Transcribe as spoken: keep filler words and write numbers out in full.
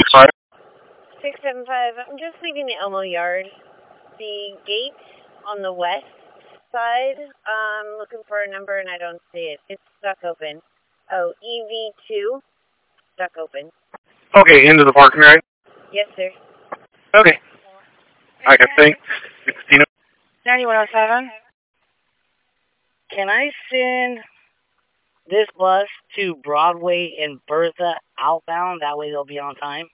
five. six seven five, I'm just leaving the Elmo yard. The gate on the west side, I'm looking for a number and I don't see it. It's stuck open. Oh, E V two, stuck open. Okay, into the parking, right? Yes, sir. Okay. I can think. sixteen. ninety-one oh seven. Can I send this bus to Broadway and Bertha outbound? That way they'll be on time.